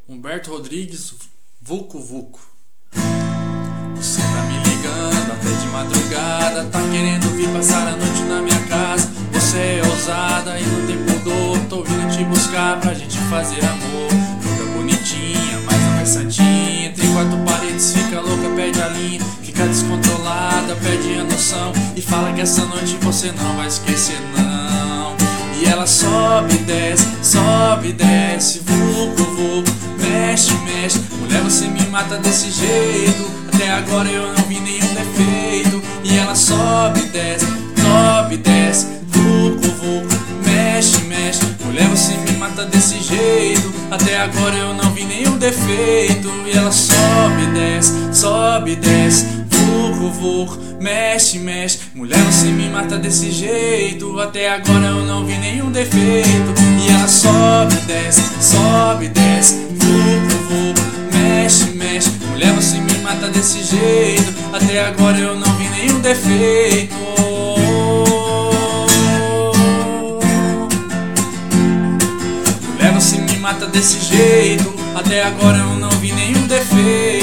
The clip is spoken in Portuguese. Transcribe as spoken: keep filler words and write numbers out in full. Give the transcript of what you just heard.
Humberto Rodrigues, Vucu Vucu. Você tá me ligando até de madrugada, tá querendo vir passar a noite na minha casa. Você é ousada e não tem pudor, tô vindo te buscar pra gente fazer amor. Toda bonitinha, mas não é santinha, entre quatro paredes fica louca, perde a linha. Fica descontrolada, perde a noção e fala que essa noite você não vai esquecer não. E ela sobe e desce, sobe e desce, vucu vucu, mexe, mexe. Mulher, você me mata desse jeito, até agora eu não vi nenhum defeito. E ela sobe e desce, sobe e desce, vucu vucu, mexe, mexe. Mulher, você me mata desse jeito, até agora eu não vi nenhum defeito. E ela sobe e desce, sobe e desce, vucu vucu, mexe, mexe. Mulher, você me mata desse jeito, até agora eu não vi nenhum defeito. E ela sobe e desce, sobe e desce, vucu vucu, mexe, mexe. Mulher, você me mata desse jeito, até agora eu não vi nenhum defeito. Mulher, você me mata desse jeito, até agora eu não vi nenhum defeito.